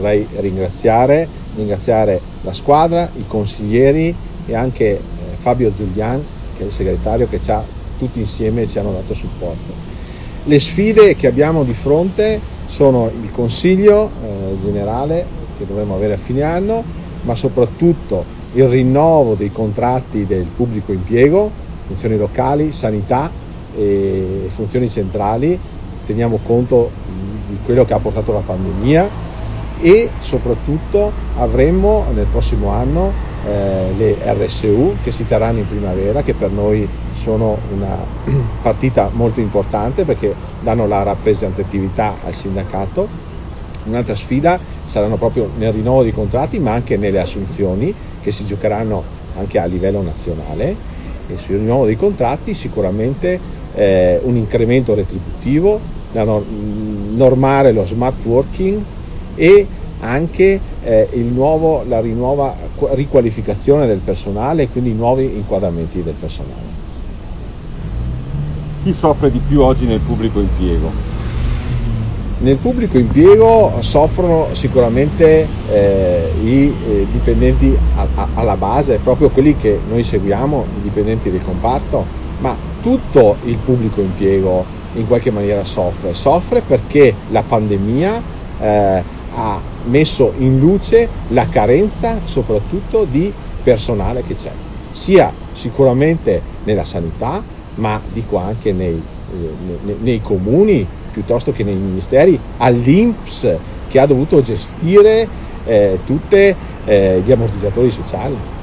Vorrei ringraziare la squadra, i consiglieri e anche Fabio Zulian, che è il segretario, che tutti insieme ci hanno dato supporto. Le sfide che abbiamo di fronte sono il Consiglio generale che dovremo avere a fine anno, ma soprattutto il rinnovo dei contratti del pubblico impiego, funzioni locali, sanità e funzioni centrali. Teniamo conto di quello che ha portato la pandemia, e soprattutto avremo nel prossimo anno le RSU che si terranno in primavera, che per noi sono una partita molto importante perché danno la rappresentatività al sindacato. Un'altra sfida saranno proprio nel rinnovo dei contratti, ma anche nelle assunzioni che si giocheranno anche a livello nazionale. E sul rinnovo dei contratti sicuramente un incremento retributivo, normare lo smart working e anche la rinnuova riqualificazione del personale, quindi nuovi inquadramenti del personale. Chi soffre di più oggi nel pubblico impiego? Nel pubblico impiego soffrono sicuramente i dipendenti alla base, proprio quelli che noi seguiamo, i dipendenti del comparto, ma tutto il pubblico impiego in qualche maniera soffre perché la pandemia ha messo in luce la carenza soprattutto di personale che c'è, sia sicuramente nella sanità, ma dico anche nei comuni piuttosto che nei ministeri, all'INPS che ha dovuto gestire tutti gli ammortizzatori sociali.